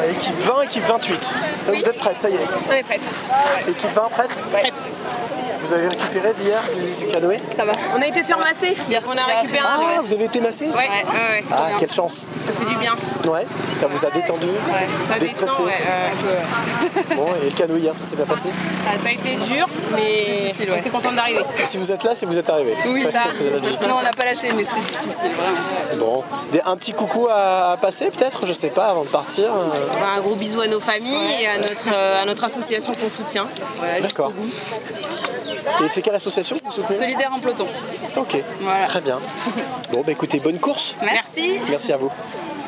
équipe 20, équipe 28. Donc vous êtes prête, ça y est. On est prête. Équipe 20 prête? Prête. Vous avez récupéré d'hier du canoë? Ça va. On a été surmassés. On a récupéré un. Ah, vous avez été massé? Ouais. Ah, quelle chance. Ça fait du bien. Ouais, ça vous a détendu, Ça déstressé. détend, ouais. Bon, et le canoë hier, ça s'est bien passé? Ça a été dur, mais difficile, ouais. on était content d'arriver. Si vous êtes là, c'est que vous êtes arrivé. Oui, ça. C'est la logique. Non, on n'a pas lâché, mais c'était difficile, vraiment. Bon, un petit coucou à passer peut-être, je sais pas, avant de partir. Un gros bisou à nos familles et à notre association qu'on soutient. Voilà, D'accord. Et c'est quelle association que vous soutenez? Solidaire en peloton. Ok, Voilà. très bien. Bon, bah écoutez, bonne course. Merci. Merci à vous.